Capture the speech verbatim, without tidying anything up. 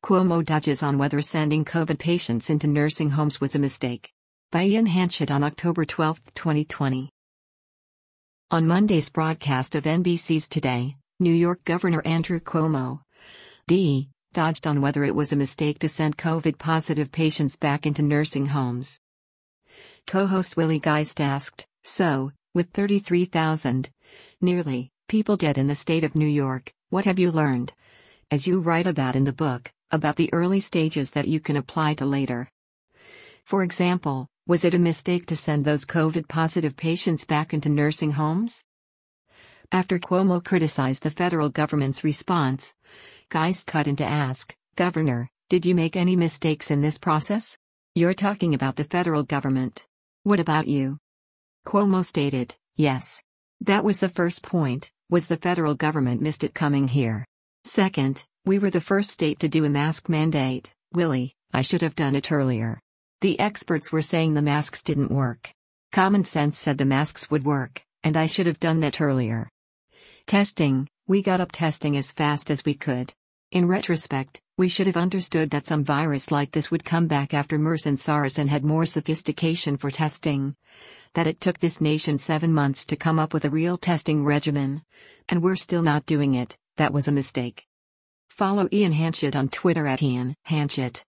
Cuomo dodges on whether sending COVID patients into nursing homes was a mistake. By Ian Hanchett on October twelfth, twenty twenty. On Monday's broadcast of N B C's Today, New York Governor Andrew Cuomo, D, dodged on whether it was a mistake to send COVID-positive patients back into nursing homes. Co-host Willie Geist asked, "So, with thirty-three thousand, nearly, people dead in the state of New York, what have you learned? As you write about in the book, about the early stages that you can apply to later. For example, was it a mistake to send those COVID-positive patients back into nursing homes?" After Cuomo criticized the federal government's response, Geist cut in to ask, "Governor, did you make any mistakes in this process? You're talking about the federal government. What about you?" Cuomo stated, "Yes. That was the first point, was the federal government missed it coming here. Second, we were the first state to do a mask mandate. Willie, I should have done it earlier. The experts were saying the masks didn't work. Common sense said the masks would work, and I should have done that earlier. Testing, we got up testing as fast as we could. In retrospect, we should have understood that some virus like this would come back after MERS and SARS and had more sophistication for testing. That it took this nation seven months to come up with a real testing regimen. And we're still not doing it, that was a mistake." Follow Ian Hanchett on Twitter at Ian Hanchett.